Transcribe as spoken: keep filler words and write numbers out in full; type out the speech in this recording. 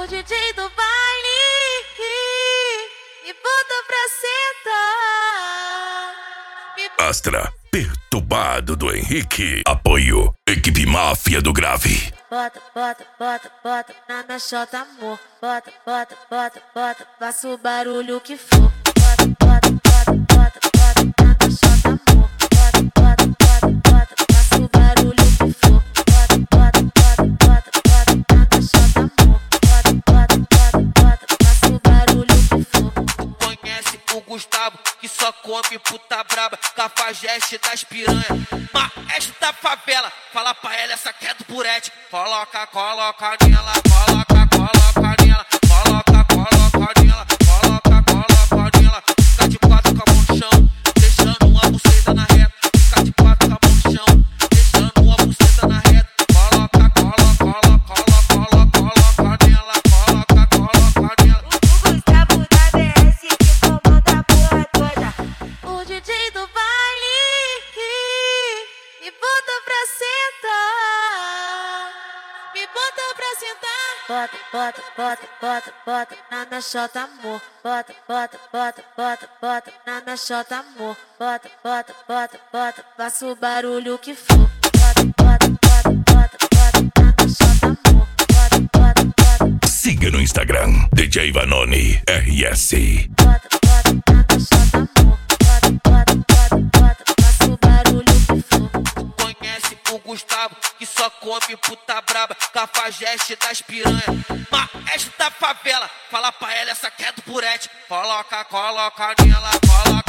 O D J do baile me bota pra sentar. Me bota Astra, perturbado do Henrique. Apoio, equipe máfia do grave. Bota, bota, bota, bota na minha chota, amor. Bota, bota, bota, bota, faça o barulho que for. Bota, bota, bota, bota, bota na minha chota, amor. Bota, bota, bota, bota, faça o barulho que for. Bota, bota, bota, bota, bota na minha chota, amor. Bota, bota, bota, bota, faça o barulho que for. Conhece o Gustavo, que só come puta braba, cafajeste das piranha, maestro da favela. Fala pra ela, essa que é do Purete. Coloca, coloca nela, coloca, coloca nela, coloca, coloca nela, coloca, coloca nela. Fica de quatro com a mão no chão, deixando uma buceta na reta. Fica de quatro com a mão no chão, deixando uma buceta na reta. Coloca, coloca, coloca, coloca, coloca nela, coloca, coloca nela. O Gustavo da B S que comanda a porra toda. O D J do baile me bota pra sentar. Me bota pra sentar. Bota, bota, bota, bota, bota na minha chota, amor. Bota, bota, bota, bota, bota na minha chota, amor. Bota, bota, bota, bota, faça o barulho que for. Bota, bota, bota, bota, bota na minha chota, amor. Bota, bota, bota. Siga no Instagram, D J Vanoni R S. Bota, bota na minha chota, amor. Bota, bota, bota, bota, faça o barulho que for. Conhece o Gustavo, que só come puta braba, cafajeste das piranha, maestro da favela. Fala pra ela, essa que é do Purete. Coloca, coloca nela, coloca.